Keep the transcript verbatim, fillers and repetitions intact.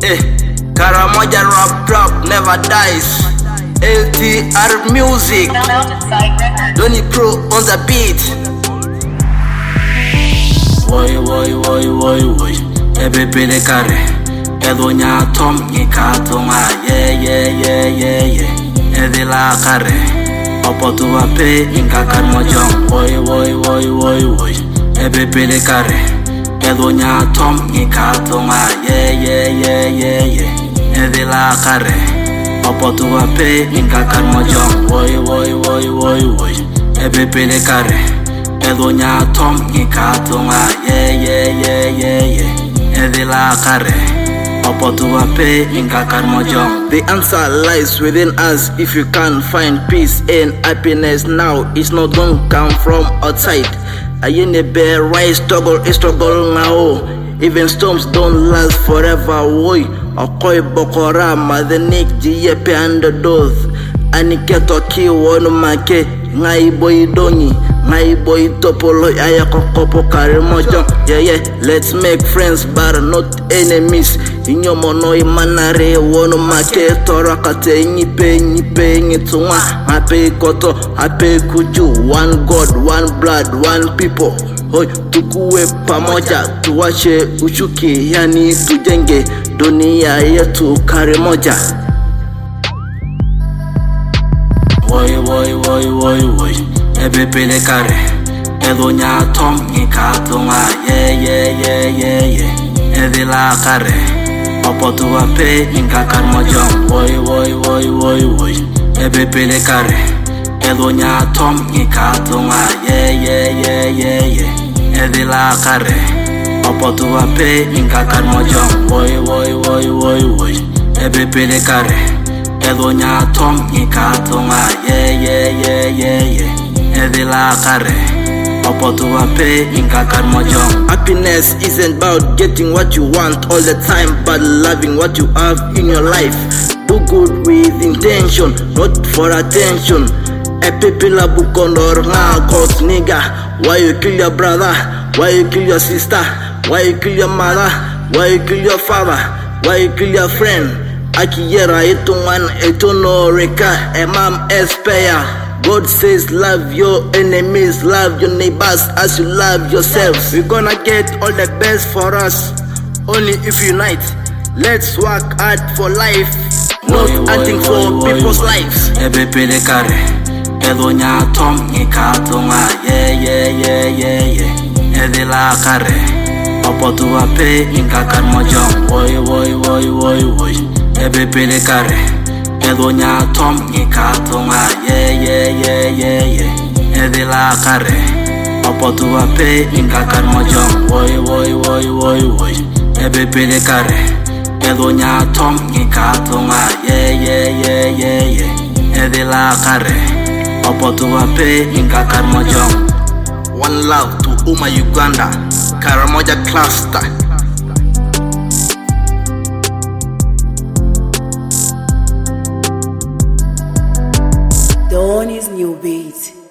Eh, Karamoja rap rap never dies. L T R music. Donny Pro on the beat. Woy woy woy woy woy. Ebe pele kare. Edonya tom ni katonga. Yeah yeah yeah yeah yeah. Edela kare. Opotu wape inka karmojong. Woy woy woy woy woy. Ebe pele kare. Edonya tom ni katonga. Yeah yeah yeah yeah yeah. Edela kare. Opotu wape inka karmojong. Woy woy woy woy woy. Ebe pele kare. Edonya tom ni katonga. Yeah yeah yeah yeah yeah. Edela kare. Opotu wape inka karmojong. The answer lies within us. If you can't find peace and happiness now, it's not gonna come from outside. Ayene bear rise struggle is struggle now. Even storms don't last forever. Woy Okoy bokora madenik jiyepe underdog. Aniketo ki wonu make ngai boy donyi. Ngai boy topolo ayako kopo Karamoja. Yeah yeah, let's make friends but not enemies. Inyomo no imanare wonu make torakate nyipe nyipe ngitunga. Hape koto hape kuju. One God, one blood, one people. Hoy tukuwe pamoja, tuwache uchuki, yani tujenge dunia yetu Karamoja. Woy woy woy woy woy. Ebe pele kare. Edonya tom ni katonga. Yeah yeah yeah yeah yeah. Edela kare. Opotu wape inka karmojong. Woy woy woy woy woy. Ebe pele kare. Edonya tom ni katonga. Yeah yeah yeah yeah yeah. Edela kare. Opotu wape inka karmojong. Woy woy woy woy woy. Ebe pele kare. Edonya tom ni katonga. Yeah yeah yeah yeah yeah. Edela kare. Opotu wape inka karmojong. Happiness isn't about getting what you want all the time, but loving what you have in your life. Do good with intention, not for attention. Epipila bukondor nga cause nigga. Why you kill your brother? Why you kill your sister? Why you kill your mother? Why you kill your father? Why you kill your friend? Akiyera etungan etono reka emam espaya. God says love your enemies, love your neighbors as you love yourselves. We're gonna get all the best for us only if we unite. Let's work hard for life, not hunting for people's lives. Ebe pele kare. Edonya tom ni katonga. Yeah yeah yeah yeah yeah. Edela kare. Opotu wape inka karmojong. Woy woy woy woy woy. Ebe pele kare. Edonya tom ni katonga. Yeah yeah yeah yeah yeah. Edela kare. Opotu wape inka karmojong. Woy woy woy woy woy. Ebe pele kare. Edonya tom ni katonga. Yeah yeah yeah yeah yeah. Edela kare. Opotu wape inka karmojong. One love to Uma Uganda, Karamoja cluster. Donny's new beat.